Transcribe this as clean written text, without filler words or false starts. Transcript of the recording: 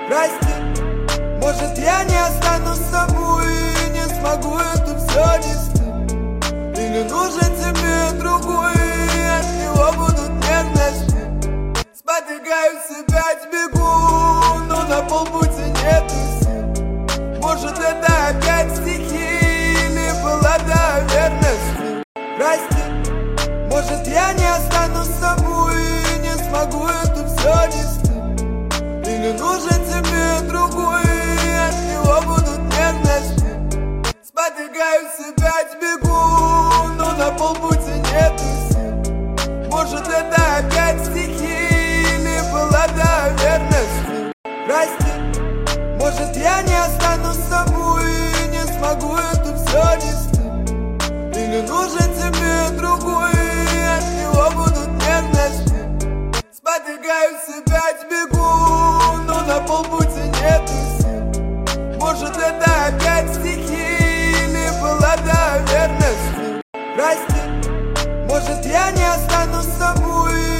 Прости, может я не останусь с тобой и не смогу это все нести. Или нужен тебе другой, и от него будут нежности. Спотыкаюсь, опять бегу, но на полпути нету сил. Может это опять стихи, или была та верность? Прости, может я не останусь с тобой и не смогу это все нести. Или нужен тебе другой, и от него будут нежности. Спотыкаюсь, опять бегу, но на полпути нету сил. Может это опять стихи, или была та верность? Прости, может я не останусь с тобой и не смогу это все нести. Или нужен тебе другой, и от него будут нежности. Спотыкаюсь, опять бегу, но на полпути нету сил. Может это опять стихи, или была та верность? Прости, может я не останусь с тобой